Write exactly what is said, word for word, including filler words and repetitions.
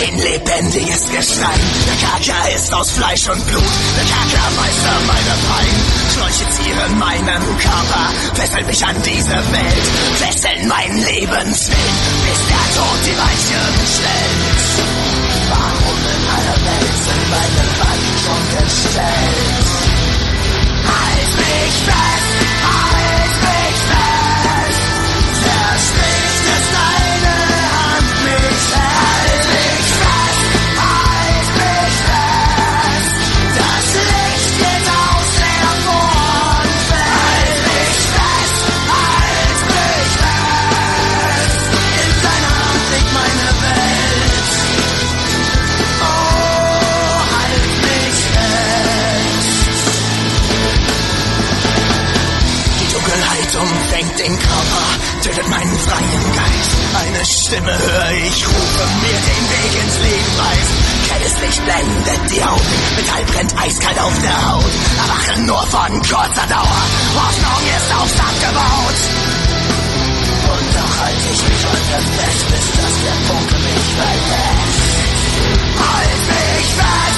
in lebendiges Gestein. Der Kerker ist aus Fleisch und Blut, der Kerkermeister meiner Pein. Schläuche zieren meinen Körper, fesseln mich an diese Welt, fesseln meinen Lebenswillen, bis der Tod die Weichen stellt. Warum in aller Welt sind meine Waffen schon gestellt? Halt mich fest, halt mich fest, zerstrich es deine Hand mich fest. Halt mich fest, halt mich fest, das Licht geht aus der Mondfeld. Halt mich fest, halt mich fest, in deiner Hand liegt meine Welt. Oh, halt mich fest. Die Dunkelheit umfängt den Körper, tötet meinen freien Geist. Eine Stimme höre ich, rufe mir den Weg ins Leben weiß. Grelles Licht blendet die Augen, Metall brennt eiskalt auf der Haut. Erwachen nur von kurzer Dauer, Hoffnung ist aufs Sand gebaut. Und doch halte ich mich heute fest, bis dass der Funke mich verlässt. Halt mich fest!